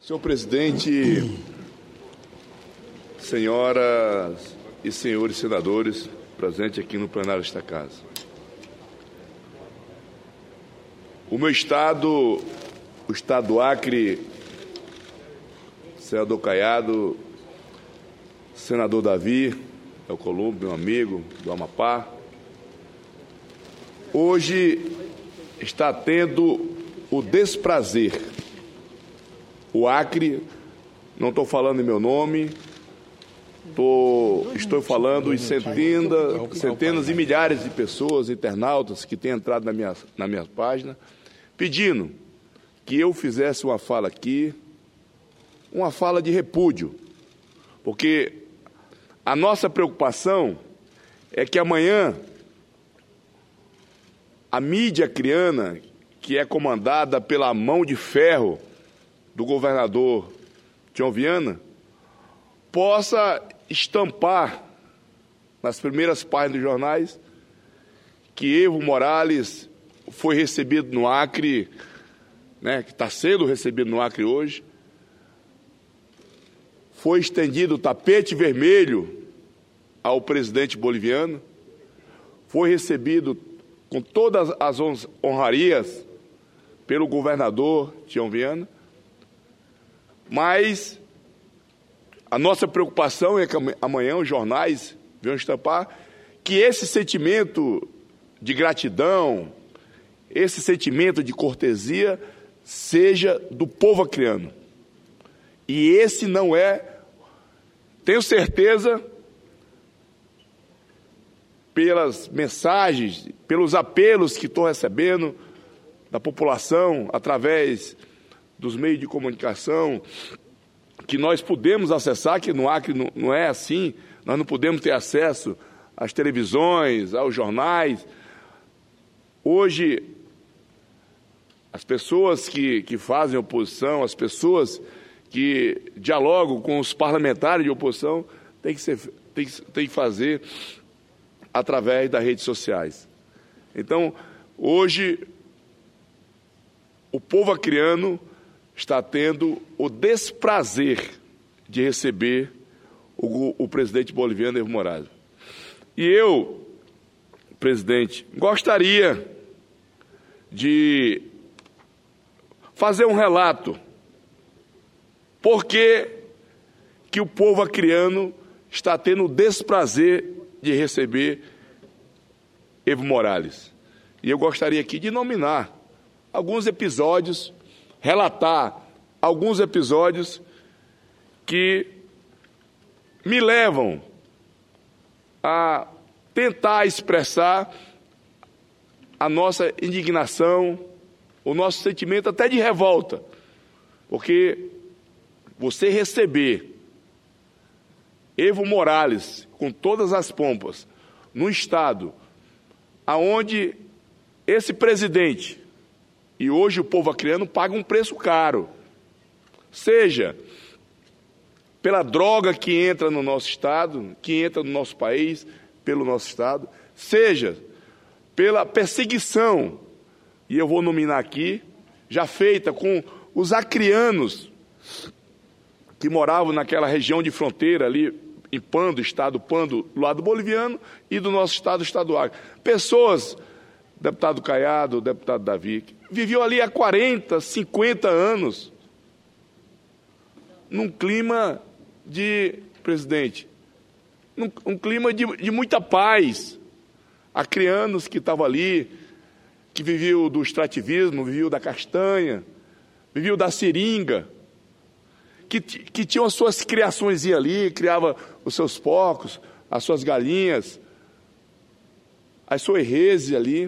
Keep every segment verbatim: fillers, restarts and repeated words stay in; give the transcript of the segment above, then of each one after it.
Senhor presidente, senhoras e senhores senadores presentes aqui no plenário desta casa. O meu estado, o estado do Acre, senador Caiado, senador Davi, Alcolumbre, meu amigo do Amapá, hoje está tendo o desprazer. O Acre, não estou falando em meu nome, tô, estou falando em centenas, centenas e milhares de pessoas, internautas, que têm entrado na minha, na minha página, pedindo que eu fizesse uma fala aqui, uma fala de repúdio, porque a nossa preocupação é que amanhã a mídia acreana, que é comandada pela mão de ferro do governador Tião Viana, possa estampar nas primeiras páginas dos jornais que Evo Morales foi recebido no Acre, né, que está sendo recebido no Acre hoje, foi estendido o tapete vermelho ao presidente boliviano, foi recebido com todas as honrarias pelo governador Tião Viana, mas a nossa preocupação é que amanhã os jornais venham estampar que esse sentimento de gratidão, esse sentimento de cortesia seja do povo acreano. E esse não é, tenho certeza, pelas mensagens, pelos apelos que estou recebendo da população através dos meios de comunicação, que nós podemos acessar, que no Acre não, não é assim, nós não podemos ter acesso às televisões, aos jornais. Hoje, as pessoas que, que fazem oposição, as pessoas que dialogam com os parlamentares de oposição, tem que, ser, tem, tem que fazer através das redes sociais. Então, hoje, o povo acreano está tendo o desprazer de receber o, o presidente boliviano Evo Morales. E eu, presidente, gostaria de fazer um relato por que que o povo acreano está tendo o desprazer de receber Evo Morales. E eu gostaria aqui de nominar alguns episódios, relatar alguns episódios que me levam a tentar expressar a nossa indignação, o nosso sentimento até de revolta, porque você receber Evo Morales com todas as pompas num estado aonde esse presidente e hoje o povo acreano paga um preço caro, seja pela droga que entra no nosso estado, que entra no nosso país, pelo nosso estado, seja pela perseguição, e eu vou nominar aqui, já feita com os acreanos que moravam naquela região de fronteira ali, em Pando, estado Pando, do lado boliviano, e do nosso estado, o estado do Acre. Pessoas, deputado Caiado, deputado Davi, viviam ali há quarenta, cinquenta anos, num clima de, presidente, num, um clima de, de muita paz. Acreanos que estavam ali, que viviam do extrativismo, viviam da castanha, viviam da seringa, que, que tinham as suas criações ali, criava os seus porcos, as suas galinhas, as suas reses ali.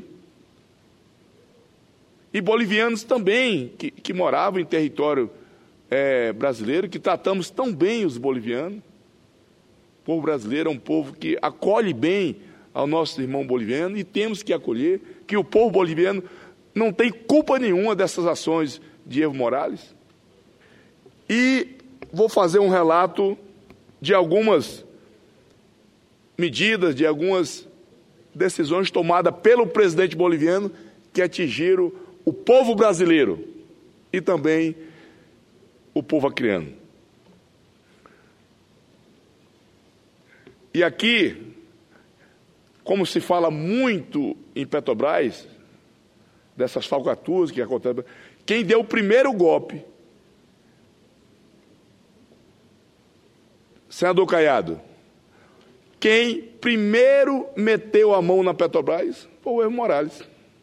E bolivianos também, que, que moravam em território é, brasileiro, que tratamos tão bem os bolivianos. O povo brasileiro é um povo que acolhe bem ao nosso irmão boliviano, e temos que acolher, que o povo boliviano não tem culpa nenhuma dessas ações de Evo Morales. E vou fazer um relato de algumas medidas, de algumas decisões tomadas pelo presidente boliviano que atingiram o povo brasileiro e também o povo acreano. E aqui, como se fala muito em Petrobras, dessas falcatruas que acontecem, quem deu o primeiro golpe, senador Caiado, quem primeiro meteu a mão na Petrobras foi o Evo Morales.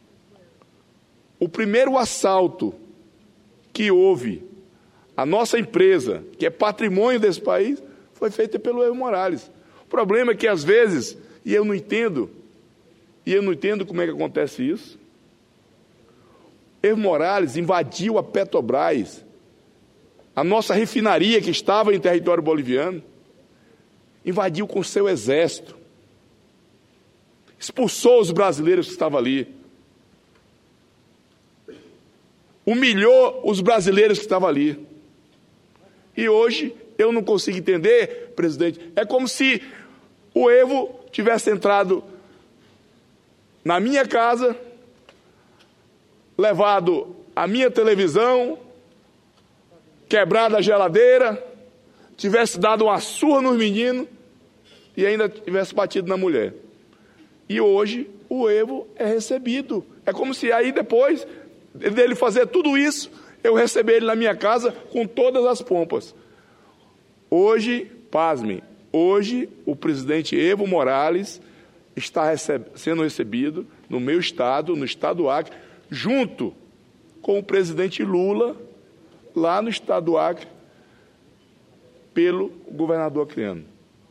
O primeiro assalto que houve à nossa empresa, que é patrimônio desse país, foi feito pelo Evo Morales. O problema é que, às vezes, e eu não entendo, e eu não entendo como é que acontece isso, Evo Morales invadiu a Petrobras, a nossa refinaria que estava em território boliviano, invadiu com seu exército, expulsou os brasileiros que estavam ali, humilhou os brasileiros que estavam ali. E hoje eu não consigo entender, presidente, é como se o Evo tivesse entrado na minha casa, levado a minha televisão, quebrado a geladeira, tivesse dado uma surra nos meninos e ainda tivesse batido na mulher. E hoje o Evo é recebido. É como se aí depois dele fazer tudo isso, eu receber ele na minha casa com todas as pompas. Hoje, pasmem, hoje o presidente Evo Morales está receb- sendo recebido no meu estado, no estado do Acre, junto com o presidente Lula, lá no estado do Acre, pelo governador acreano.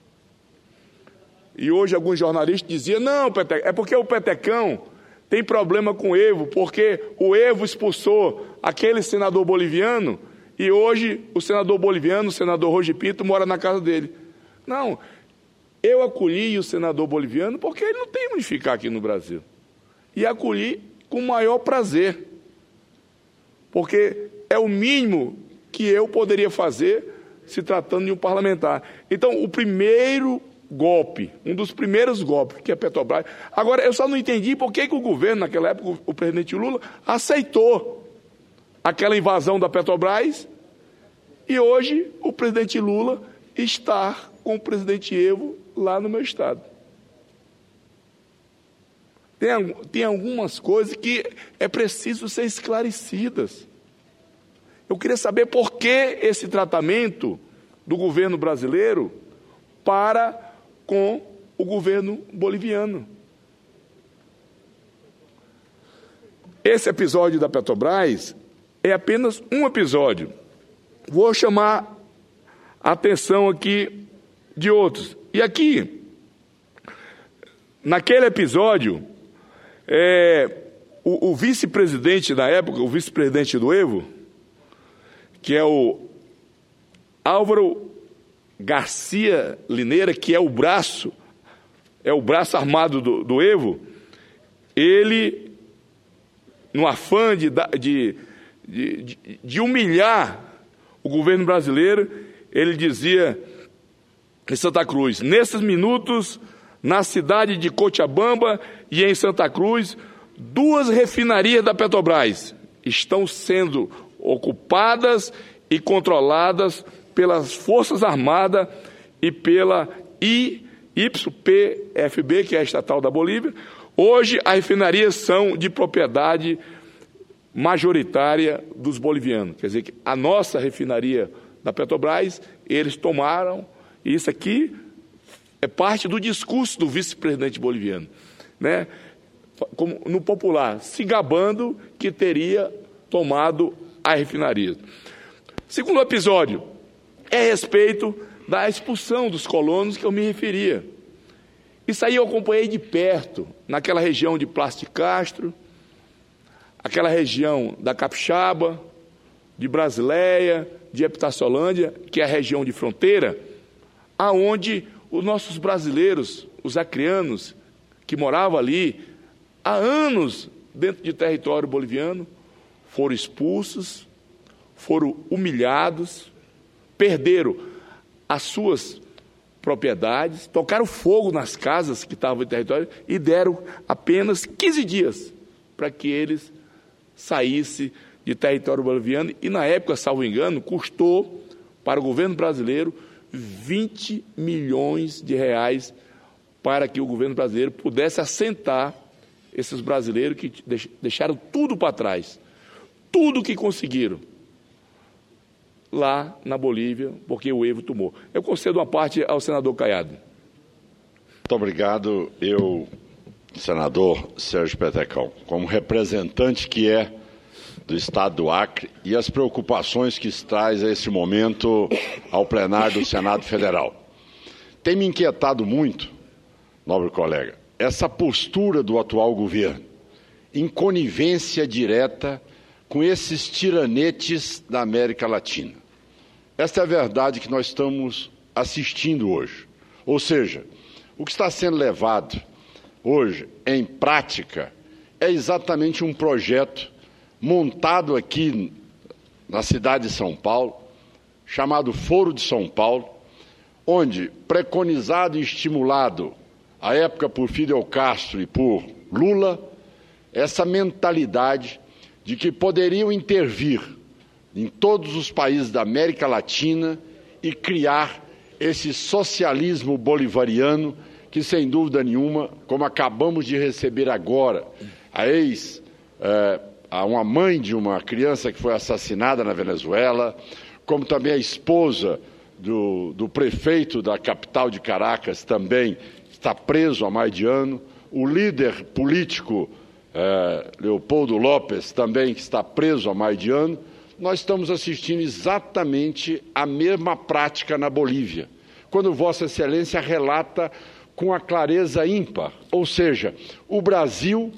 E hoje alguns jornalistas diziam, não, Petecão, é porque o Petecão tem problema com o Evo, porque o Evo expulsou aquele senador boliviano e hoje o senador boliviano, o senador Roger Pinto, mora na casa dele. Não, eu acolhi o senador boliviano porque ele não tem onde ficar aqui no Brasil. E acolhi com o maior prazer, porque é o mínimo que eu poderia fazer se tratando de um parlamentar. Então, o primeiro golpe, um dos primeiros golpes, que é a Petrobras. Agora, eu só não entendi por que, que o governo, naquela época, o presidente Lula, aceitou aquela invasão da Petrobras e hoje o presidente Lula está com o presidente Evo lá no meu estado. Tem, tem algumas coisas que é preciso ser esclarecidas. Eu queria saber por que esse tratamento do governo brasileiro para com o governo boliviano. Esse episódio da Petrobras é apenas um episódio. Vou chamar a atenção aqui de outros. E aqui, naquele episódio, é, o, o vice-presidente da época, o vice-presidente do Evo, que é o Álvaro Garcia Lineira, que é o braço, é o braço armado do, do Evo, ele, no afã de, de, de, de humilhar o governo brasileiro, ele dizia em Santa Cruz, nesses minutos, na cidade de Cochabamba e em Santa Cruz, duas refinarias da Petrobras estão sendo ocupadas e controladas pelas Forças Armadas e pela I Y F B, que é a estatal da Bolívia. Hoje, as refinarias são de propriedade majoritária dos bolivianos. Quer dizer, que a nossa refinaria da Petrobras, eles tomaram, e isso aqui é parte do discurso do vice-presidente boliviano, né? Como, no popular, se gabando que teria tomado a refinaria. Segundo episódio, é a respeito da expulsão dos colonos que eu me referia. Isso aí eu acompanhei de perto, naquela região de Plasticastro, aquela região da Capixaba, de Brasileia, de Epitaciolândia, que é a região de fronteira, aonde os nossos brasileiros, os acreanos, que moravam ali há anos dentro de território boliviano, foram expulsos, foram humilhados, perderam as suas propriedades, tocaram fogo nas casas que estavam em território e deram apenas quinze dias para que eles saíssem de território boliviano e, na época, salvo engano, custou para o governo brasileiro vinte milhões de reais para que o governo brasileiro pudesse assentar esses brasileiros que deixaram tudo para trás, tudo que conseguiram lá na Bolívia, porque o Evo tomou. Eu concedo uma parte ao senador Caiado. Muito obrigado. Eu, senador Sérgio Petecão, como representante que é do Estado do Acre e as preocupações que traz a esse momento ao plenário do Senado Federal. Tem me inquietado muito, nobre colega, essa postura do atual governo, em conivência direta com esses tiranetes da América Latina. Esta é a verdade que nós estamos assistindo hoje. Ou seja, o que está sendo levado hoje em prática é exatamente um projeto montado aqui na cidade de São Paulo, chamado Foro de São Paulo, onde, preconizado e estimulado à época por Fidel Castro e por Lula, essa mentalidade de que poderiam intervir em todos os países da América Latina e criar esse socialismo bolivariano que, sem dúvida nenhuma, como acabamos de receber agora, a ex, eh, a uma mãe de uma criança que foi assassinada na Venezuela, como também a esposa do, do prefeito da capital de Caracas também está preso há mais de ano, o líder político eh, Leopoldo López também está preso há mais de ano. Nós estamos assistindo exatamente a mesma prática na Bolívia, quando Vossa Excelência relata com a clareza ímpar, ou seja, o Brasil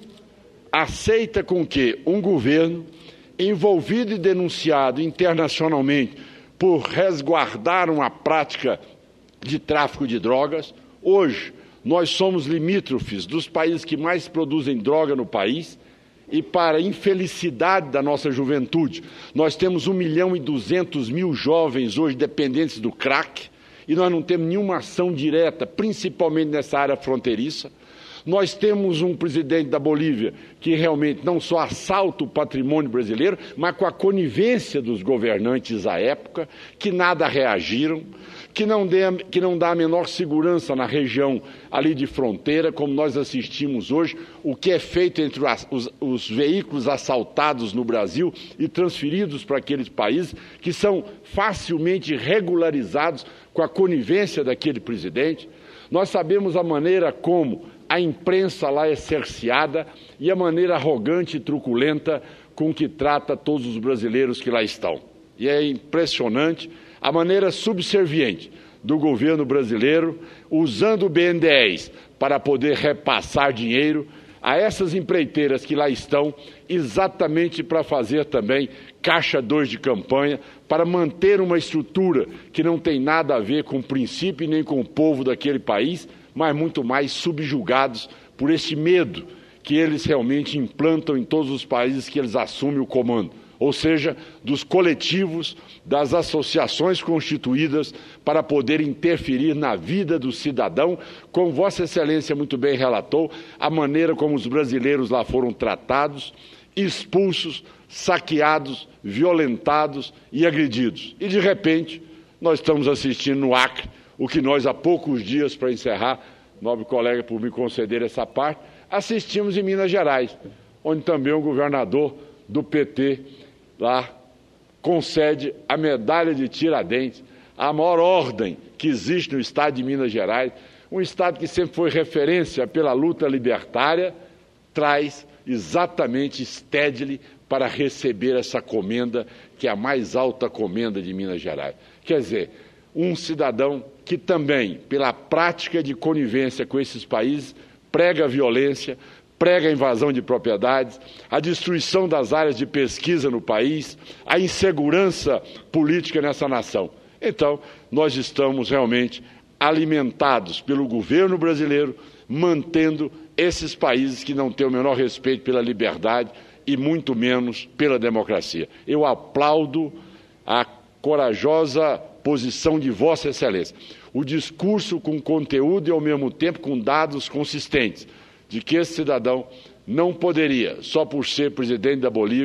aceita com que um governo envolvido e denunciado internacionalmente por resguardar uma prática de tráfico de drogas, hoje nós somos limítrofes dos países que mais produzem droga no país, e para a infelicidade da nossa juventude, nós temos um milhão e duzentos mil jovens hoje dependentes do crack, e nós não temos nenhuma ação direta, principalmente nessa área fronteiriça. Nós temos um presidente da Bolívia que realmente não só assalta o patrimônio brasileiro, mas com a conivência dos governantes à época, que nada reagiram, que não, dê, que não dá a menor segurança na região ali de fronteira, como nós assistimos hoje, o que é feito entre os, os, os veículos assaltados no Brasil e transferidos para aqueles países, que são facilmente regularizados com a conivência daquele presidente. Nós sabemos a maneira como a imprensa lá é cerceada e a maneira arrogante e truculenta com que trata todos os brasileiros que lá estão. E é impressionante a maneira subserviente do governo brasileiro, usando o B N D E S para poder repassar dinheiro a essas empreiteiras que lá estão, exatamente para fazer também caixa dois de campanha, para manter uma estrutura que não tem nada a ver com o princípio nem com o povo daquele país, mas muito mais subjugados por esse medo que eles realmente implantam em todos os países que eles assumem o comando, ou seja, dos coletivos, das associações constituídas para poder interferir na vida do cidadão, como Vossa Excelência muito bem relatou, a maneira como os brasileiros lá foram tratados, expulsos, saqueados, violentados e agredidos. E, de repente, nós estamos assistindo no Acre o que nós, há poucos dias, para encerrar, nobre colega, por me conceder essa parte, assistimos em Minas Gerais, onde também o governador do P T lá concede a medalha de Tiradentes, a maior ordem que existe no estado de Minas Gerais, um estado que sempre foi referência pela luta libertária, traz exatamente Stedley para receber essa comenda, que é a mais alta comenda de Minas Gerais. Quer dizer, um cidadão que também, pela prática de conivência com esses países, prega a violência, prega a invasão de propriedades, a destruição das áreas de pesquisa no país, a insegurança política nessa nação. Então, nós estamos realmente alimentados pelo governo brasileiro, mantendo esses países que não têm o menor respeito pela liberdade e muito menos pela democracia. Eu aplaudo a corajosa posição de Vossa Excelência, o discurso com conteúdo e, ao mesmo tempo, com dados consistentes, de que esse cidadão não poderia, só por ser presidente da Bolívia,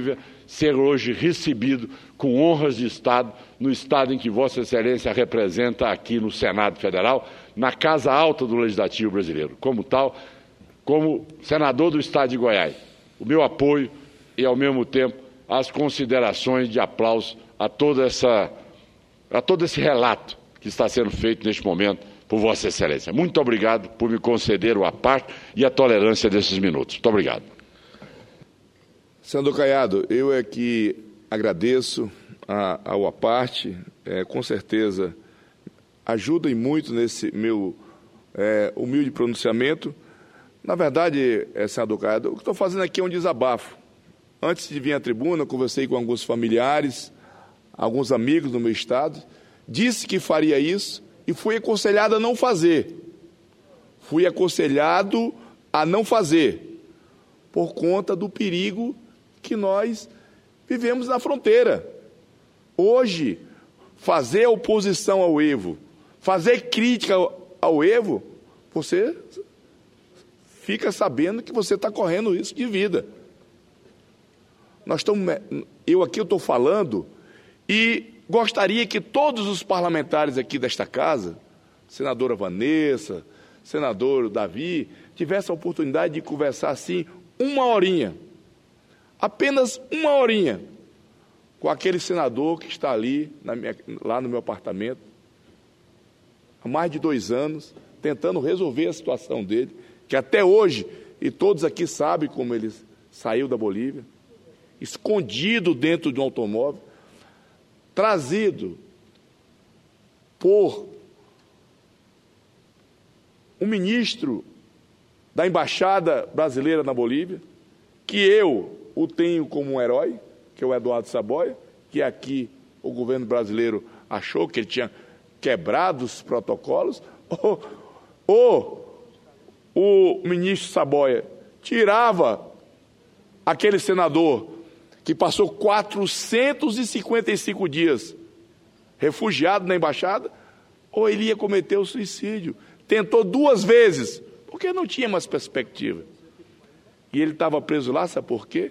ser hoje recebido com honras de Estado no Estado em que Vossa Excelência representa aqui no Senado Federal, na Casa Alta do Legislativo Brasileiro. Como tal, como senador do Estado de Goiás, o meu apoio e, ao mesmo tempo, as considerações de aplauso a, toda essa, a todo esse relato que está sendo feito neste momento por Vossa Excelência. Muito obrigado por me conceder o à parte e a tolerância desses minutos. Muito obrigado. Senador Caiado, eu é que agradeço a, ao à parte, é, com certeza ajudem muito nesse meu é, humilde pronunciamento. Na verdade, é, senador Caiado, o que estou fazendo aqui é um desabafo. Antes de vir à tribuna, conversei com alguns familiares, alguns amigos do meu estado, disse que faria isso e fui aconselhado a não fazer. Fui aconselhado a não fazer, por conta do perigo que nós vivemos na fronteira. Hoje, fazer oposição ao Evo, fazer crítica ao Evo, você fica sabendo que você está correndo risco de vida. Nós estamos, eu aqui estou falando e gostaria que todos os parlamentares aqui desta casa, senadora Vanessa, senador Davi, tivessem a oportunidade de conversar assim uma horinha, apenas uma horinha, com aquele senador que está ali, na minha, lá no meu apartamento, há mais de dois anos, tentando resolver a situação dele, que até hoje, e todos aqui sabem como ele saiu da Bolívia, escondido dentro de um automóvel, trazido por um ministro da Embaixada Brasileira na Bolívia, que eu o tenho como um herói, que é o Eduardo Saboia, que aqui o governo brasileiro achou que ele tinha quebrado os protocolos, ou, ou o ministro Saboia tirava aquele senador que passou quatrocentos e cinquenta e cinco dias refugiado na embaixada, ou ele ia cometer o suicídio. Tentou duas vezes, porque não tinha mais perspectiva. E ele estava preso lá, sabe por quê?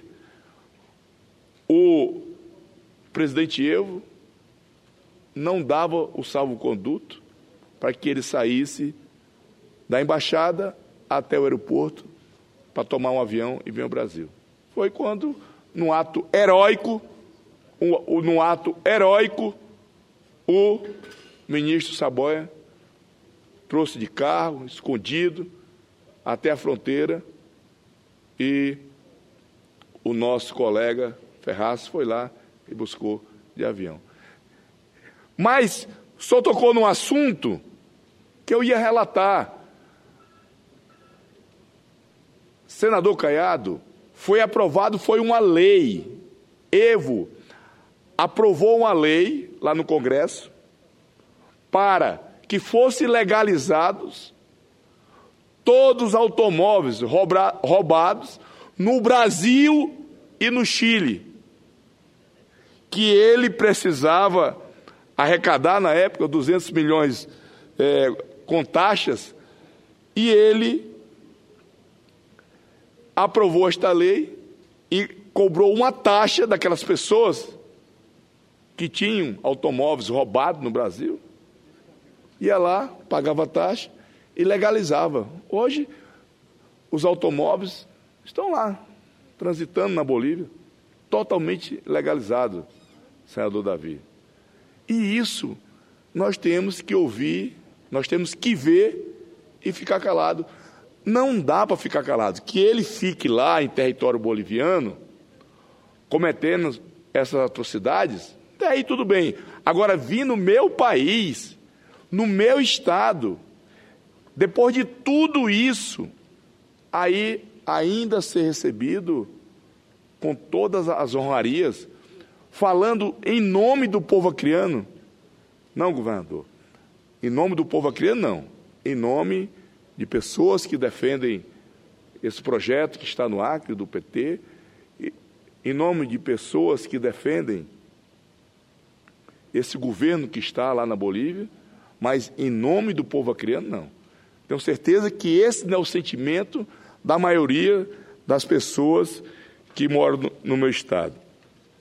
O presidente Evo não dava o salvo-conduto para que ele saísse da embaixada até o aeroporto para tomar um avião e vir ao Brasil. Foi quando, num ato heróico, um, num ato heróico, o ministro Saboia trouxe de carro, escondido, até a fronteira, e o nosso colega Ferraz foi lá e buscou de avião. Mas só tocou num assunto que eu ia relatar. Senador Caiado, foi aprovado, foi uma lei. Evo aprovou uma lei lá no Congresso para que fossem legalizados todos os automóveis roubados no Brasil e no Chile, que ele precisava arrecadar, na época, duzentos milhões é, com taxas, e ele aprovou esta lei e cobrou uma taxa daquelas pessoas que tinham automóveis roubados no Brasil, ia lá, pagava taxa e legalizava. Hoje, os automóveis estão lá, transitando na Bolívia, totalmente legalizado, senador Davi. E isso nós temos que ouvir, nós temos que ver e ficar calado. Não dá para ficar calado. Que ele fique lá em território boliviano, cometendo essas atrocidades, até aí tudo bem. Agora, vir no meu país, no meu estado, depois de tudo isso, aí ainda ser recebido com todas as honrarias, falando em nome do povo acreano. Não, governador. Em nome do povo acreano, não. Em nome de pessoas que defendem esse projeto que está no Acre, do P T, em nome de pessoas que defendem esse governo que está lá na Bolívia, mas em nome do povo acreano, não. Tenho certeza que esse não é o sentimento da maioria das pessoas que moram no, no meu estado.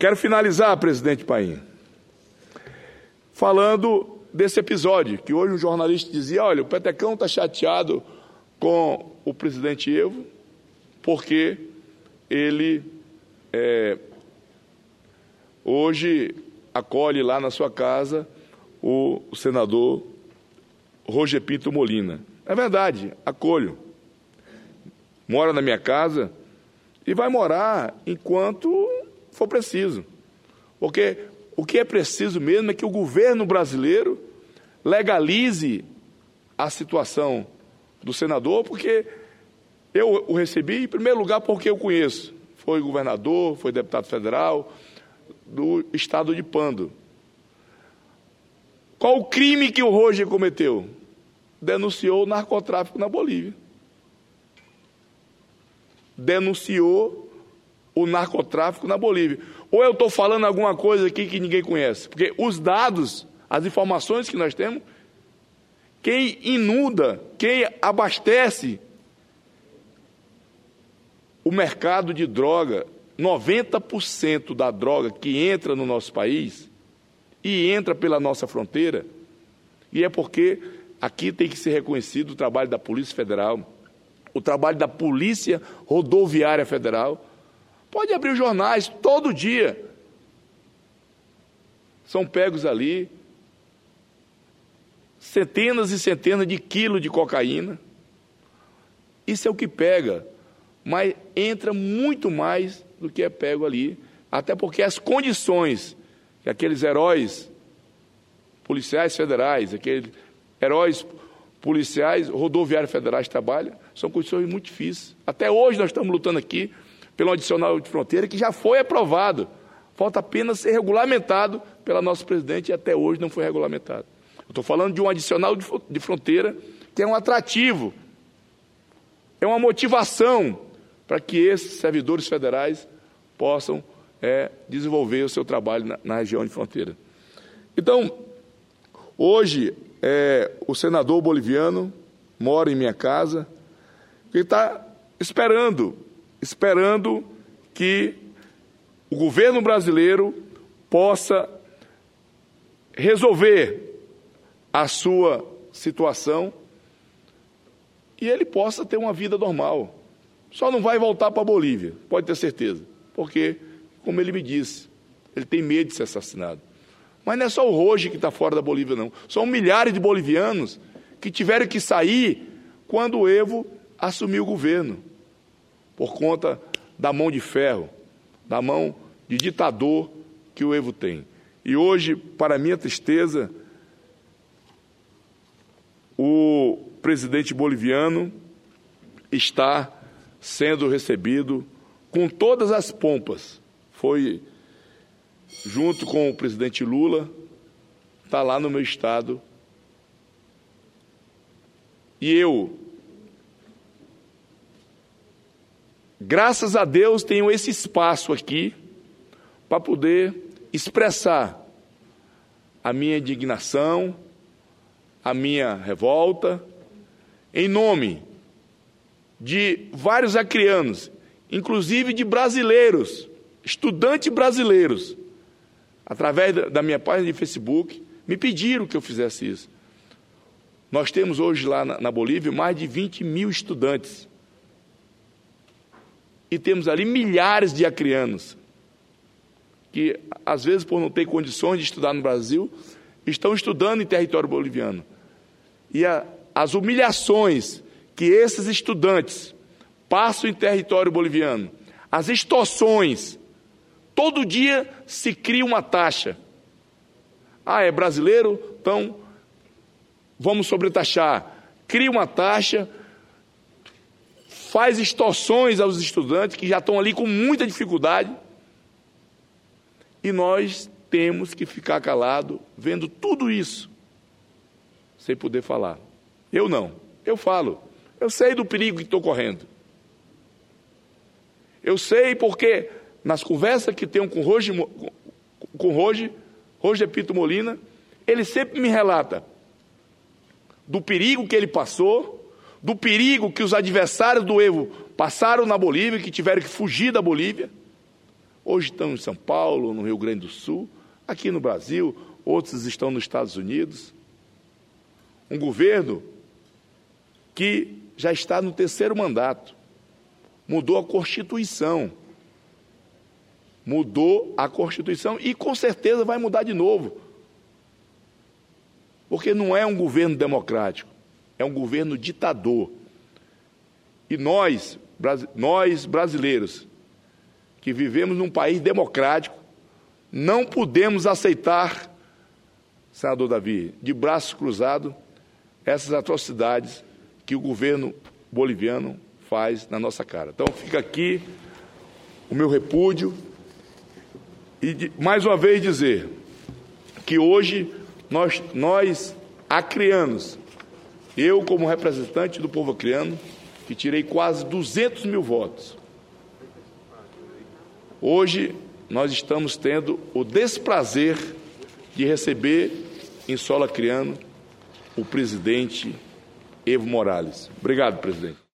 Quero finalizar, presidente Paim, falando desse episódio, que hoje um jornalista dizia, olha, o Petecão está chateado com o presidente Evo, porque ele é, hoje acolhe lá na sua casa o, o senador Roger Pinto Molina. É verdade, acolho. Mora na minha casa e vai morar enquanto for preciso. Porque o que é preciso mesmo é que o governo brasileiro legalize a situação do senador, porque eu o recebi, em primeiro lugar, porque eu conheço. Foi governador, foi deputado federal do estado de Pando. Qual o crime que o Roger cometeu? Denunciou o narcotráfico na Bolívia. Denunciou o narcotráfico na Bolívia. Ou eu estou falando alguma coisa aqui que ninguém conhece? Porque os dados, as informações que nós temos, quem inunda, quem abastece o mercado de droga, noventa por cento da droga que entra no nosso país e entra pela nossa fronteira, e é porque aqui tem que ser reconhecido o trabalho da Polícia Federal, o trabalho da Polícia Rodoviária Federal. Pode abrir os jornais todo dia. São pegos ali centenas e centenas de quilos de cocaína. Isso é o que pega, mas entra muito mais do que é pego ali, até porque as condições que aqueles heróis policiais federais, aqueles heróis policiais rodoviários federais trabalham, são condições muito difíceis. Até hoje nós estamos lutando aqui pelo adicional de fronteira, que já foi aprovado. Falta apenas ser regulamentado pela nossa presidente, e até hoje não foi regulamentado. Eu estou falando de um adicional de fronteira que é um atrativo, é uma motivação para que esses servidores federais possam é, desenvolver o seu trabalho na, na região de fronteira. Então, hoje, é, o senador boliviano mora em minha casa, e está esperando, esperando que o governo brasileiro possa resolver a sua situação e ele possa ter uma vida normal. Só não vai voltar para a Bolívia, pode ter certeza, porque, como ele me disse, ele tem medo de ser assassinado. Mas não é só o Roger que está fora da Bolívia, não. São milhares de bolivianos que tiveram que sair quando o Evo assumiu o governo, por conta da mão de ferro, da mão de ditador que o Evo tem. E hoje, para minha tristeza, o presidente boliviano está sendo recebido com todas as pompas. Foi junto com o presidente Lula, está lá no meu estado. E eu, graças a Deus, tenho esse espaço aqui para poder expressar a minha indignação, a minha revolta, em nome de vários acreanos, inclusive de brasileiros, estudantes brasileiros, através da minha página de Facebook, me pediram que eu fizesse isso. Nós temos hoje lá na, na Bolívia mais de vinte mil estudantes. E temos ali milhares de acreanos, que às vezes por não ter condições de estudar no Brasil, estão estudando em território boliviano. E a, as humilhações que esses estudantes passam em território boliviano, as extorsões, todo dia se cria uma taxa. Ah, é brasileiro? Então vamos sobretaxar. Cria uma taxa, faz extorsões aos estudantes que já estão ali com muita dificuldade, e nós temos que ficar calados vendo tudo isso sem poder falar. Eu não, eu falo. Eu sei do perigo que estou correndo. Eu sei porque nas conversas que tenho com o Roger, com o Roger, Roger Pinto Molina, ele sempre me relata do perigo que ele passou, do perigo que os adversários do Evo passaram na Bolívia, que tiveram que fugir da Bolívia. Hoje estão em São Paulo, no Rio Grande do Sul, aqui no Brasil, outros estão nos Estados Unidos. Um governo que já está no terceiro mandato, mudou a Constituição, mudou a Constituição e com certeza vai mudar de novo, porque não é um governo democrático, é um governo ditador. E nós, nós brasileiros, que vivemos num país democrático, não podemos aceitar, senador Davi, de braços cruzados, essas atrocidades que o governo boliviano faz na nossa cara. Então fica aqui o meu repúdio e de, mais uma vez dizer que hoje nós, nós acrianos, eu como representante do povo acriano, que tirei quase duzentos mil votos, hoje nós estamos tendo o desprazer de receber em solo acriano o presidente Evo Morales. Obrigado, presidente.